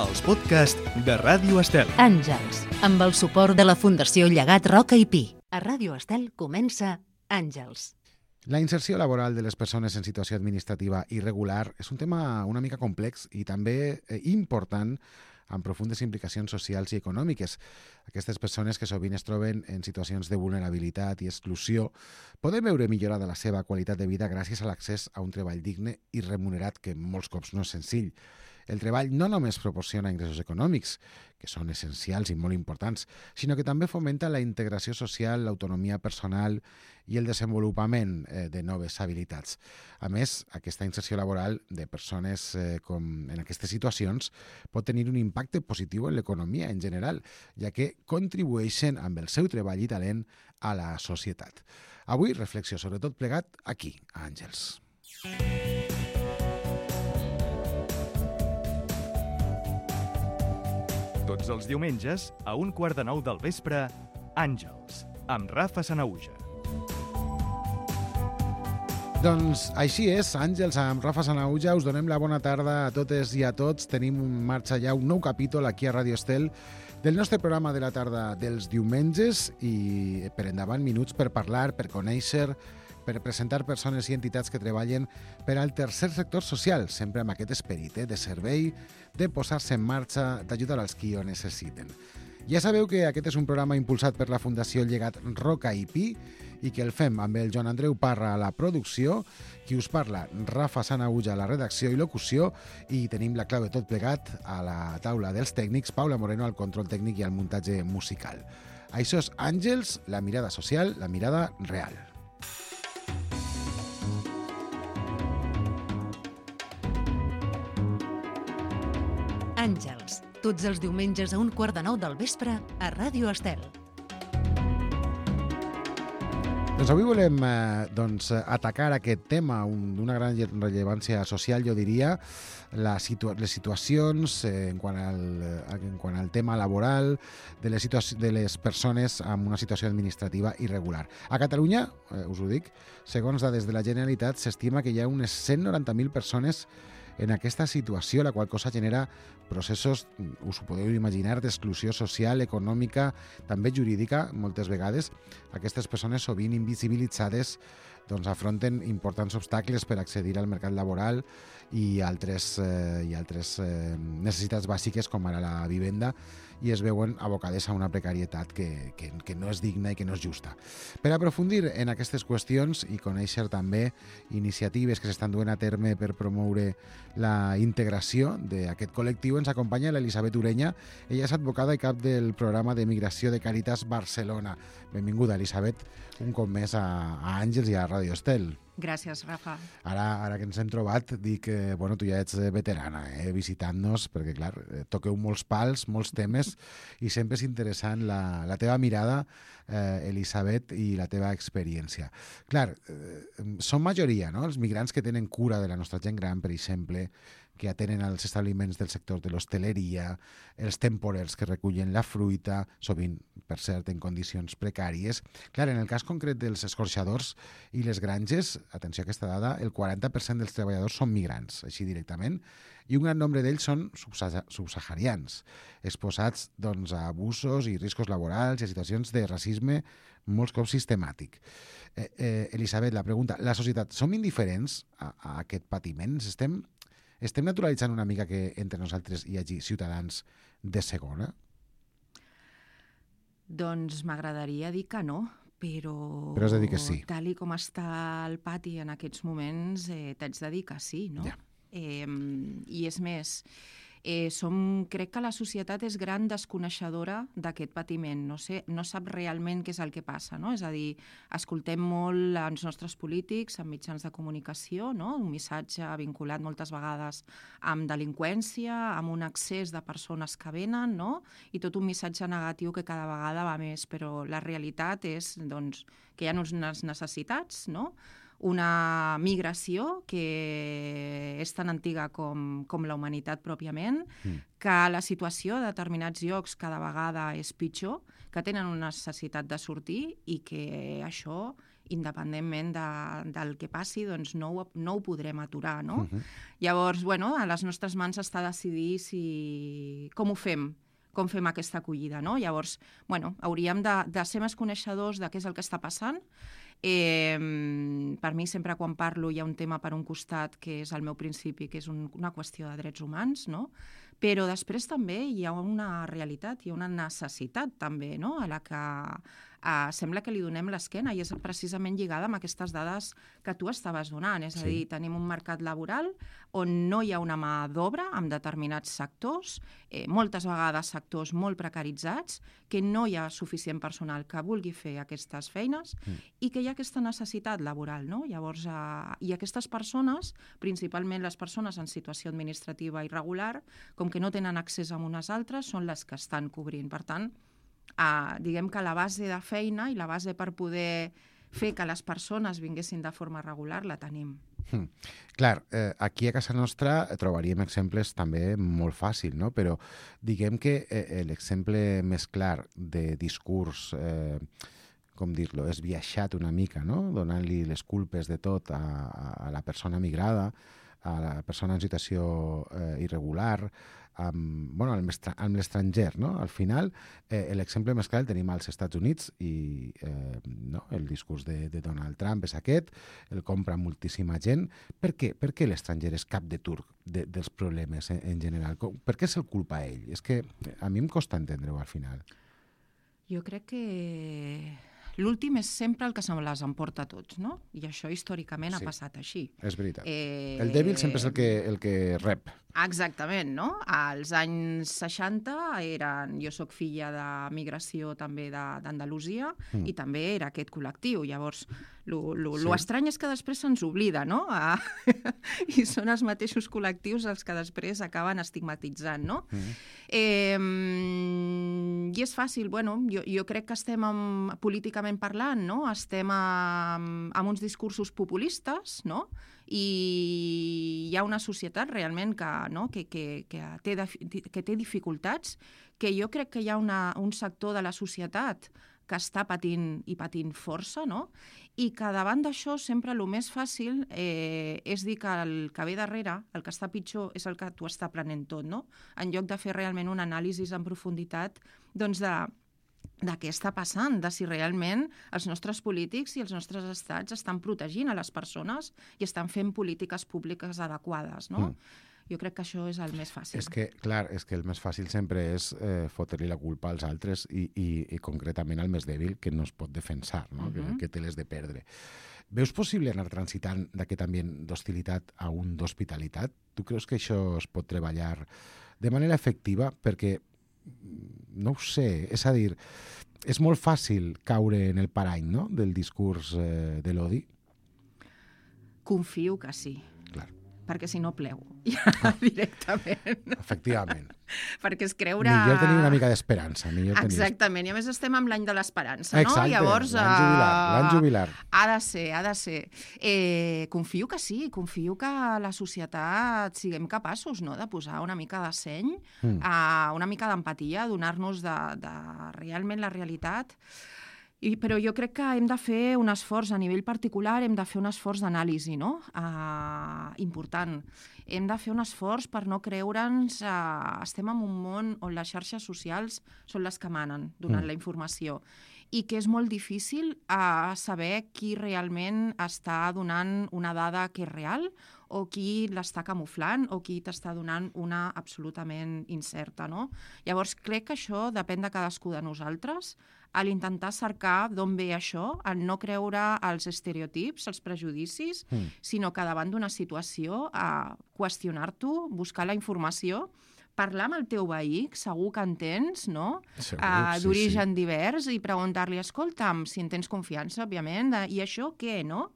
els podcasts de Ràdio Estel. Àngels, amb el suport de la Fundació Llegat Roca i Pi. A Ràdio Estel comença Àngels. La inserció laboral de les persones en situació administrativa irregular és un tema una mica complex i també important, amb profundes implicacions socials i econòmiques. Aquestes persones que sovint es troben en situacions de vulnerabilitat i exclusió poden veure millorada la seva qualitat de vida gràcies a l'accés a un treball digne i remunerat, que molts cops no és senzill. El treball no només proporciona ingressos econòmics, que són essencials i molt importants, sinó que també fomenta la integració social, l'autonomia personal i el desenvolupament de noves habilitats. A més, aquesta inserció laboral de persones com en aquestes situacions pot tenir un impacte positiu en l'economia en general, ja que contribueixen amb el seu treball i talent a la societat. Avui, reflexió sobre tot plegat aquí, a Àngels. Tots els diumenges, a 8:45 del vespre, Àngels, amb Rafa Sanahuja. Doncs així és, Àngels, amb Rafa Sanahuja, us donem la bona tarda a totes i a tots. Tenim en marxa ja un nou capítol aquí a Ràdio Estel del nostre programa de la tarda dels diumenges i per endavant minuts per parlar, per conèixer, per presentar persones i entitats que treballen per al tercer sector social, sempre amb aquest esperit de servei, de posar-se en marxa, d'ajudar als qui ho necessiten. Ja sabeu que aquest és un programa impulsat per la Fundació Llegat Roca i Pi i que el fem amb el Joan Andreu Parra a la producció, qui us parla, Rafa Sanahuja a la redacció i locució, i tenim la clau de tot plegat a la taula dels tècnics, Paula Moreno al control tècnic i al muntatge musical. Això és Àngels, la mirada social, la mirada real. Àngels, tots els diumenges a 8:45 del vespre a Ràdio Estel. Doncs avui volem atacar aquest tema d'una gran rellevància social, jo diria, les situacions en quant al tema laboral de les persones amb una situació administrativa irregular. A Catalunya, us ho dic, segons dades de la Generalitat, s'estima que hi ha unes 190.000 persones en aquesta situació, la qual cosa genera processos, us ho podeu imaginar, d'exclusió social, econòmica, també jurídica, moltes vegades. Aquestes persones sovint invisibilitzades afronten importants obstacles per accedir al mercat laboral i altres necessitats bàsiques com ara la vivenda, i es veuen abocades a una precarietat que no és digna i que no és justa. Per aprofundir en aquestes qüestions i conèixer també iniciatives que s'estan duent a terme per promoure la integració d'aquest col·lectiu, ens acompanya l'Elisabet Ureña. Ella és advocada i cap del programa de migració de Càritas Barcelona. Benvinguda, Elisabet, un cop més a Àngels i a Ràdio Estel. Gràcies, Rafa. Ara que ens hem trobat, dic que tu ja ets veterana, visitant-nos, perquè, clar, toqueu molts pals, molts temes, i sempre és interessant la teva mirada, Elisabet, i la teva experiència. Clar, són majoria, no?, els migrants que tenen cura de la nostra gent gran, per exemple, que atenen als establiments del sector de l'hostaleria, els temporers que recullen la fruita, sovint, per cert, en condicions precàries. Clar, en el cas concret dels escorxadors i les granges, atenció a aquesta dada, el 40% dels treballadors són migrants, així directament, i un gran nombre d'ells són subsaharians, exposats a abusos i riscos laborals i a situacions de racisme molts cops sistemàtic. Elisabet, la pregunta, la societat, som indiferents a aquest patiment? Estem naturalitzant una mica que entre nosaltres hi hagi ciutadans de segona? Doncs m'agradaria dir que no, però has de dir que sí. Tal com està el pati en aquests moments, t'haig de dir que sí, no? Ja. I és més, crec que la societat és gran desconeixedora d'aquest patiment, no sap realment què és el que passa, no? És a dir, escoltem molt els nostres polítics en mitjans de comunicació, no? Un missatge vinculat moltes vegades amb delinqüència, amb un excés de persones que venen, no? I tot un missatge negatiu que cada vegada va més, però la realitat és que hi ha unes necessitats, no?, una migració que és tan antiga com la humanitat pròpiament, que la situació de determinats llocs cada vegada és pitjor, que tenen una necessitat de sortir i que això independentment del que passi, doncs no ho podrem aturar, no? Llavors, bueno, a les nostres mans està decidir com ho fem, com fem aquesta acollida, no? Llavors, bueno, hauríem de ser més coneixedors de què és el que està passant. Per mi, sempre quan parlo, hi ha un tema per un costat que és el meu principi, que és una qüestió de drets humans, no? Però després també hi ha una realitat, hi ha una necessitat també, no? A la que sembla que li donem l'esquena i és precisament lligada amb aquestes dades que tu estaves donant. És a dir, tenim un mercat laboral on no hi ha una mà d'obra en determinats sectors, moltes vegades sectors molt precaritzats, que no hi ha suficient personal que vulgui fer aquestes feines i que hi ha aquesta necessitat laboral, no? Llavors, i aquestes persones, principalment les persones en situació administrativa irregular, com que no tenen accés a unes altres, són les que estan cobrint. Per tant, diguem que la base de feina i la base per poder fer que les persones vinguessin de forma regular la tenim. Clar, aquí a casa nostra trobaríem exemples també molt fàcil, no? Però diguem que l'exemple més clar de discurs, com dir-lo, esbiaixat una mica, no? Donant-li les culpes de tot a la persona migrada, a la persona en situació irregular, amb l'estranger, no? Al final, l'exemple més clar el tenim als Estats Units i el discurs de Donald Trump és aquest, el compra moltíssima gent. Per què? Per què l'estranger és cap de turc dels problemes en general? Per què se'l culpa a ell? És que a mi em costa entendre-ho al final. Jo crec que l'últim és sempre el que se les emporta a tots, no? I això històricament ha passat així. És veritat. El dèbil sempre és el que rep. Exactament, no? Als anys 60 jo soc filla de migració també d'Andalusia i també era aquest col·lectiu. Llavors, l'estrany és que després se'ns oblida, no? I són els mateixos col·lectius els que després acaben estigmatitzant, no? I és fàcil, bueno, jo crec que estem políticament parlant, no? Estem amb uns discursos populistes, no? I hi ha una societat realment que té dificultats, que jo crec que hi ha un sector de la societat que està patint força, no? I que davant d'això sempre el més fàcil és dir que el que ve darrere, el que està pitjor, és el que t'ho està prenent tot, no? En lloc de fer realment un anàlisi en profunditat doncs de què està passant, de si realment els nostres polítics i els nostres estats estan protegint a les persones i estan fent polítiques públiques adequades, no? Jo crec que això és el més fàcil. És que, clar, el més fàcil sempre és fotre-li la culpa als altres i concretament al més dèbil que no es pot defensar, no? Que té les de perdre. Veus possible anar transitant d'aquest ambient d'hostilitat a un d'hospitalitat? Tu creus que això es pot treballar de manera efectiva? Perquè no ho sé, és a dir, és molt fàcil caure en el parany, no?, del discurs de l'odi? Confio que sí. Clar. Perquè si no plego, directament. Efectivament. Perquè és creure... Millor tenir una mica d'esperança. Exactament, i a més estem amb l'any de l'esperança, no? Exacte, llavors, l'any jubilar. Ha de ser. Confio que sí, confio que a la societat siguem capaços, no?, de posar una mica de seny, una mica d'empatia, donar-nos de realment la realitat. Però jo crec que hem de fer un esforç a nivell particular, hem de fer un esforç d'anàlisi, no? Important. Hem de fer un esforç per no creure'ns... Estem en un món on les xarxes socials són les que manen donant la informació i que és molt difícil saber qui realment està donant una dada que és real o qui l'està camuflant o qui t'està donant una absolutament incerta, no? Llavors, crec que això depèn de cadascú de nosaltres, a l'intentar cercar d'on ve això, al no creure als estereotips, als prejudicis, sinó que davant d'una situació qüestionar-t'ho, buscar la informació, parlar amb el teu veí, segur que entens, no? D'origen divers, i preguntar-li, escolta'm, si en tens confiança, òbviament, i això què, no?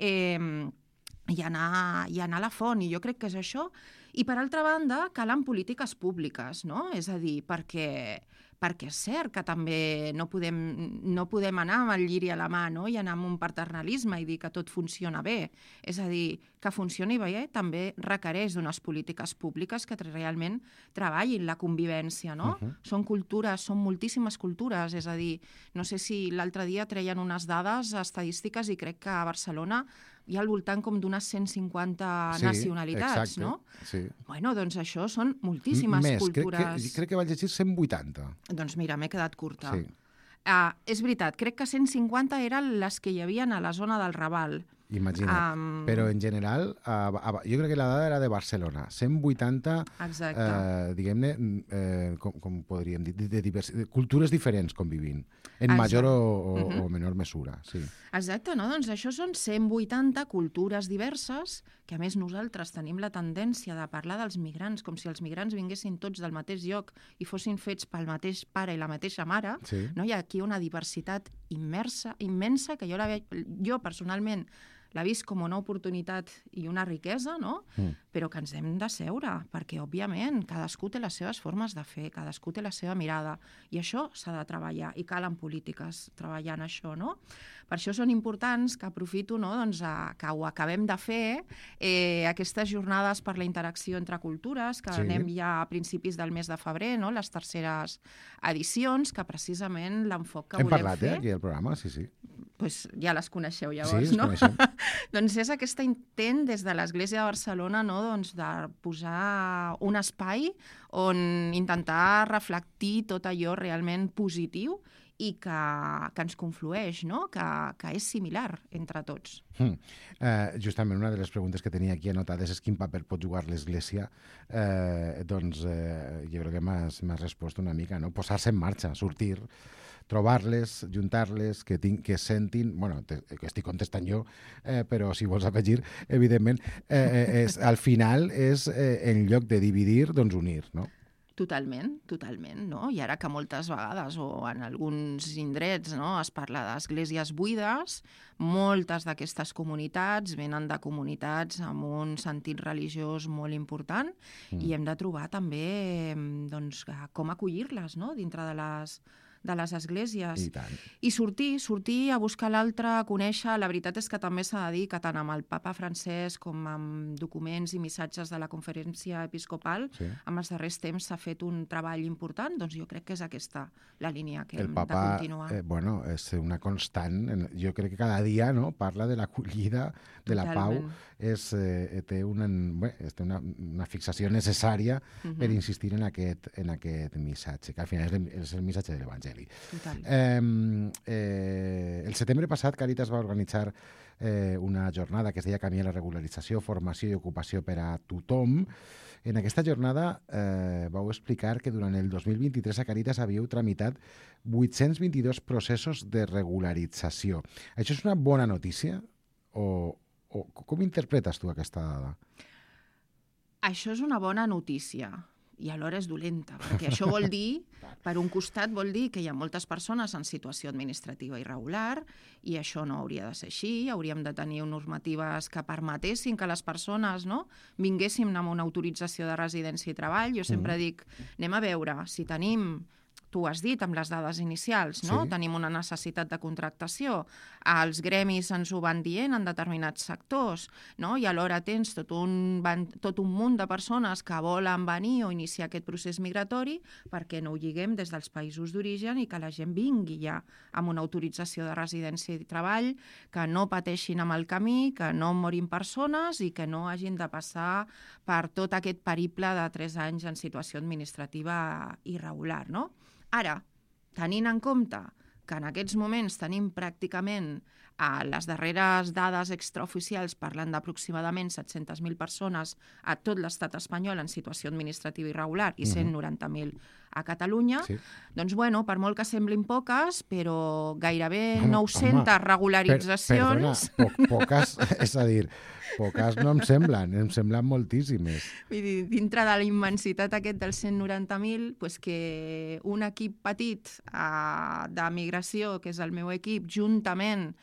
I anar a la font, i jo crec que és això. I, per altra banda, calen polítiques públiques, no? És a dir, perquè perquè és cert que també no podem anar amb el lliri a la mà, no? I anar amb un paternalisme i dir que tot funciona bé. És a dir, que funcioni bé també requereix d'unes polítiques públiques que realment treballin la convivència, no? Són cultures, són moltíssimes cultures, és a dir, no sé si l'altre dia treien unes dades estadístiques i crec que a Barcelona hi ha al voltant com d'unes 150 nacionalitats, exacte, no? Sí. Bueno, doncs això són moltíssimes cultures. Crec que vaig llegir 180. Doncs mira, m'he quedat curta. Sí. És veritat, crec que 150 eren les que hi havia a la zona del Raval. Imagina't. Però en general, jo crec que la dada era de Barcelona. 180, diguem-ne, com podríem dir, de cultures diferents convivint, en major o menor mesura. Sí. Exacte, no? Doncs això són 180 cultures diverses, que a més nosaltres tenim la tendència de parlar dels migrants com si els migrants vinguessin tots del mateix lloc i fossin fets pel mateix pare i la mateixa mare. Sí. No? Hi ha aquí una diversitat immensa, que jo personalment l'ha vist com una oportunitat i una riquesa, no? Però que ens hem de seure, perquè, òbviament, cadascú té les seves formes de fer, cadascú té la seva mirada, i això s'ha de treballar, i calen polítiques treballant això, no? Per això són importants, que aprofito, no?, doncs, que ho acabem de fer, aquestes jornades per la interacció entre cultures, que anem ja a principis del mes de febrer, no?, les terceres edicions, que precisament l'enfoc que volem fer... Hem parlat, aquí, al programa, sí. Pues ja les coneixeu llavors, sí, no? Coneixem. Doncs és aquest intent des de l'Església de Barcelona, no? Doncs de posar un espai on intentar reflectir tot allò realment positiu i que ens conflueix, no? Que és similar entre tots. Justament una de les preguntes que tenia aquí anotades és quin paper pot jugar l'Església. Doncs jo crec que m'has respost una mica, no? Posar-se en marxa, sortir, trobar-les, juntar-les, que sentin... Bueno, que estic contestant jo, però si vols afegir, evidentment, al final és, en lloc de dividir, doncs unir, no? Totalment, no? I ara que moltes vegades, o en alguns indrets, no?, es parla d'esglésies buides, moltes d'aquestes comunitats venen de comunitats amb un sentit religiós molt important i hem de trobar també doncs, com acollir-les, no?, dintre de les esglésies. I sortir a buscar l'altre, a conèixer. La veritat és que també s'ha de dir que tant amb el papa Francesc com amb documents i missatges de la conferència episcopal, amb els darrers temps s'ha fet un treball important, doncs jo crec que és aquesta la línia que hem de continuar. El papa, és una constant. Jo crec que cada dia, no?, parla de l'acollida, de la pau. Té una fixació necessària per insistir en aquest missatge, que al final és el missatge de l'Evangeli. El setembre passat Càritas va organitzar una jornada que es deia Camí a la regularització, formació i ocupació per a tothom. En aquesta jornada vau explicar que durant el 2023 a Càritas havíeu tramitat 822 processos de regularització. Això és una bona notícia? O com interpretes tu aquesta dada? Això és una bona notícia i alhora és dolenta, perquè això vol dir, per un costat vol dir que hi ha moltes persones en situació administrativa irregular i això no hauria de ser així, hauríem de tenir normatives que permetessin que les persones, no?, vinguéssim amb una autorització de residència i treball. Jo sempre dic, anem a veure si tenim... Tu has dit amb les dades inicials, no? Tenim una necessitat de contractació. Els gremis ens ho van dient en determinats sectors, no? I alhora tens tot un munt de persones que volen venir o iniciar aquest procés migratori perquè no ho lliguem des dels països d'origen i que la gent vingui ja amb una autorització de residència i treball, que no pateixin amb el camí, que no morin persones i que no hagin de passar per tot aquest periple de 3 anys en situació administrativa irregular, no? Ara, tenint en compte que en aquests moments tenim pràcticament les darreres dades extraoficials parlen d'aproximadament 700.000 persones a tot l'estat espanyol en situació administrativa irregular i 190.000 a Catalunya, doncs, bueno, per molt que semblin poques, però gairebé 900 regularitzacions... Perdona, poques, és a dir, poques no em semblen moltíssimes. Dintre de la immensitat aquest dels 190.000, doncs que un equip petit de migració, que és el meu equip, juntament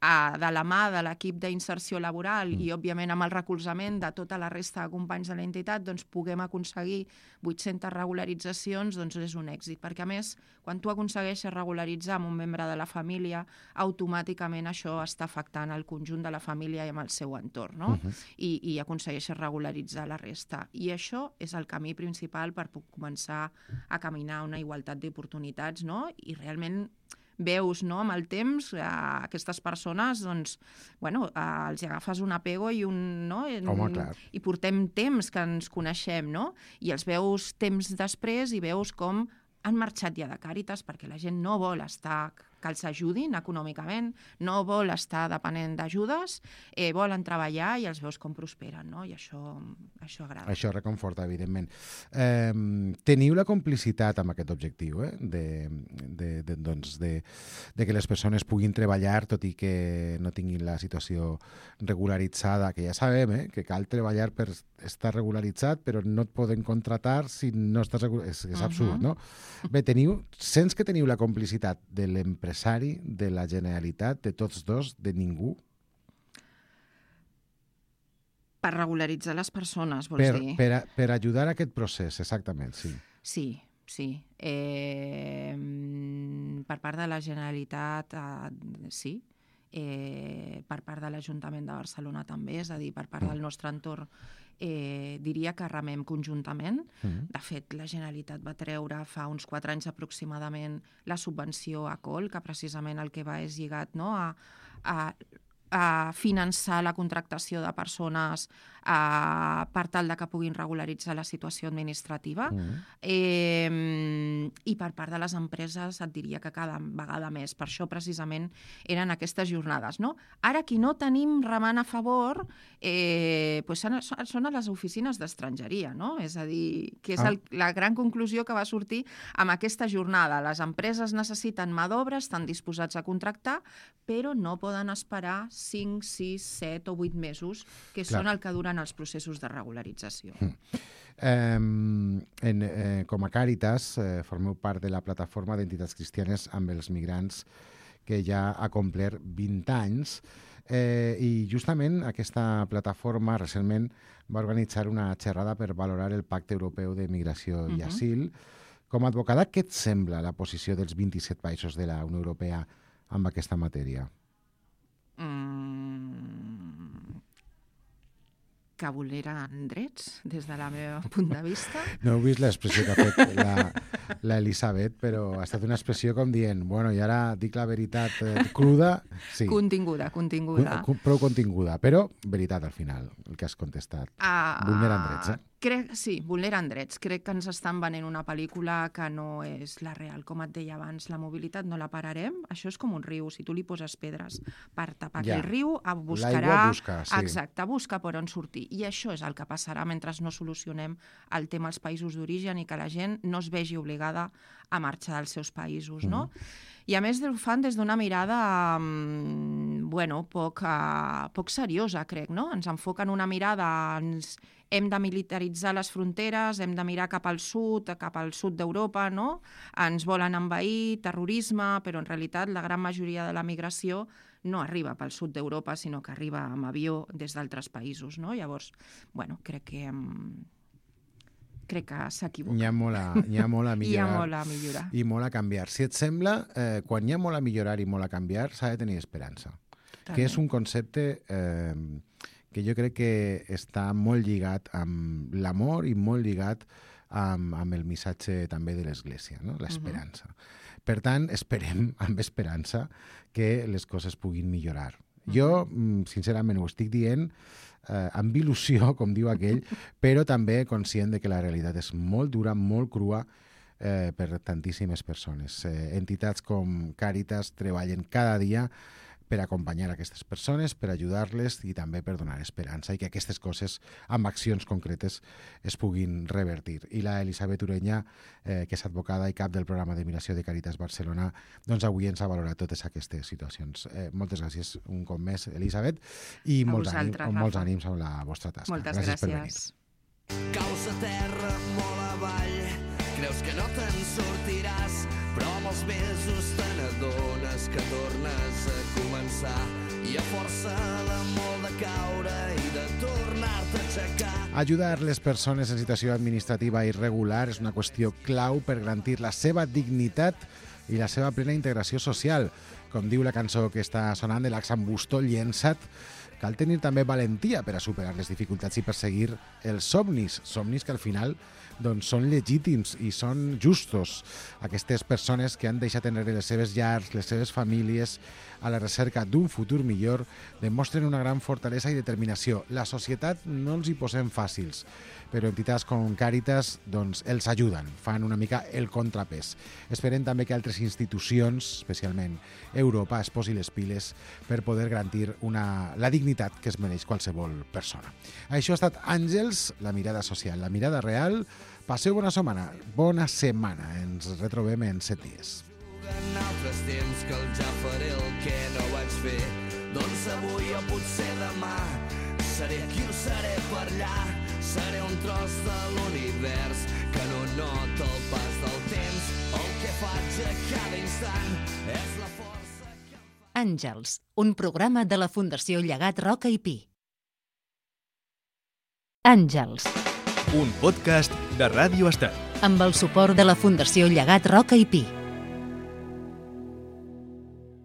de la mà de l'equip d'inserció laboral i, òbviament, amb el recolzament de tota la resta de companys de l'entitat, doncs puguem aconseguir 800 regularitzacions, doncs és un èxit. Perquè, a més, quan tu aconsegueixes regularitzar amb un membre de la família, automàticament això està afectant el conjunt de la família i amb el seu entorn, no? I aconsegueixes regularitzar la resta. I això és el camí principal per començar a caminar a una igualtat d'oportunitats, no? I realment veus, no, amb el temps, aquestes persones, doncs, bueno, els agafes un apego i un... No? Home, clar. I portem temps que ens coneixem, no? I els veus temps després i veus com han marxat ja de Càritas perquè la gent no vol estar que els ajudin econòmicament, no vol estar depenent d'ajudes, volen treballar i els veus com prosperen, no? I això agrada. Això reconforta, evidentment. Teniu la complicitat amb aquest objectiu, de que les persones puguin treballar tot i que no tinguin la situació regularitzada, que ja sabem, que cal treballar per estar regularitzat, però no et poden contratar si no estàs regularitzat. És absurd, no? Bé, sents que teniu la complicitat de l'empresari, de la Generalitat, de tots dos, de ningú? Per regularitzar les persones, vols dir? Per ajudar a aquest procés, exactament, sí. Sí. Per part de la Generalitat, sí. Per part de l'Ajuntament de Barcelona també, és a dir, per part del nostre entorn, diria que remem conjuntament. De fet, la Generalitat va treure fa uns 4 anys aproximadament la subvenció a COL, que precisament el que va és lligat, no, a finançar la contractació de persones per tal de que puguin regularitzar la situació administrativa. I per part de les empreses et diria que cada vegada més. Per això precisament eren aquestes jornades, no? Ara qui no tenim remant a favor són a les oficines d'estrangeria, no? És a dir, que és la gran conclusió que va sortir amb aquesta jornada. Les empreses necessiten mà d'obra, estan disposats a contractar, però no poden esperar 5, 6, 7 o 8 mesos, que són el que duren els processos de regularització. Com a Càritas, formeu part de la plataforma d'entitats cristianes amb els migrants, que ja ha complert 20 anys, i justament aquesta plataforma recentment va organitzar una xerrada per valorar el Pacte Europeu de Migració i Asil. Com a advocada, què et sembla la posició dels 27 països de la Unió Europea amb aquesta matèria? Que vulneren drets, des del meu punt de vista. No heu vist l'expressió que ha fet l'Elisabet, però ha estat una expressió com dient, bueno, i ara dic la veritat cruda. Sí. Continguda. Prou continguda, però veritat al final, el que has contestat. Vulneren drets, Sí, vulneren drets. Crec que ens estan venent una pel·lícula que no és la real. Com et deia abans, la mobilitat no la pararem. Això és com un riu. Si tu li poses pedres per tapar aquell riu, buscarà... L'aigua busca, sí. Exacte, busca per on sortir. I això és el que passarà mentre no solucionem el tema als països d'origen i que la gent no es vegi obligada a marxar dels seus països, no? I a més ho fan des d'una mirada poc seriosa, crec, no? Ens enfoquen una mirada... Hem de militaritzar les fronteres, hem de mirar cap al sud d'Europa, no? Ens volen envair, terrorisme, però en realitat la gran majoria de la migració no arriba pel sud d'Europa, sinó que arriba amb avió des d'altres països, no? Llavors, crec que s'equivoca. Hi ha molt a millorar. Hi ha molt a millorar. I molt a canviar. Si et sembla, quan hi ha molt a millorar i molt a canviar, s'ha de tenir esperança. També. Que és un concepte... que jo crec que està molt lligat amb l'amor i molt lligat amb el missatge també de l'Església, no? L'esperança. Per tant, esperem amb esperança que les coses puguin millorar. Jo, sincerament, ho estic dient amb il·lusió, com diu aquell, però també conscient de que la realitat és molt dura, molt crua per tantíssimes persones. Entitats com Càritas treballen cada dia per acompanyar aquestes persones, per ajudar-les i també per donar esperança i que aquestes coses, amb accions concretes, es puguin revertir. I la Elisabet Ureña, que és advocada i cap del programa de migració de Càritas Barcelona, doncs avui ens ha valorat totes aquestes situacions. Moltes gràcies un cop més, Elisabet, i molts ànims amb la vostra tasca. Moltes gràcies per venir. Caus a terra, molt avall, creus que no te'n sortiràs, però amb els mesos te n'adones que tornes a començar. i a força de molt de caure i de tornar-te a aixecar. Ajudar les persones en situació administrativa irregular és una qüestió clau per garantir la seva dignitat i la seva plena integració social. Com diu la cançó que està sonant de l'Axan Bustó, Llença't, cal tenir també valentia per a superar les dificultats i perseguir els somnis que al final doncs, són legítims i són justos. Aquestes persones que han deixat enrere les seves llars, les seves famílies, a la recerca d'un futur millor, demostren una gran fortalesa i determinació. La societat no els hi posem fàcils, però entitats com Càritas doncs, els ajuden, fan una mica el contrapès. Esperem també que altres institucions, especialment Europa, es posi les piles per poder garantir la dignitat que es mereix qualsevol persona. Això ha estat Àngels, la mirada social, la mirada real. Passeu bona setmana. Ens retrobem en 7 dies. En altres temps que ja faré el que no vaig fer, doncs avui o potser demà seré aquí o seré per allà. Seré un tros de l'univers que no nota el pas del temps. El que faig a cada instant és la força que em fa... Àngels, un programa de la Fundació Llegat Roca i Pi. Àngels, Un podcast de Ràdio Estel. amb el suport de la Fundació Llegat Roca i Pi.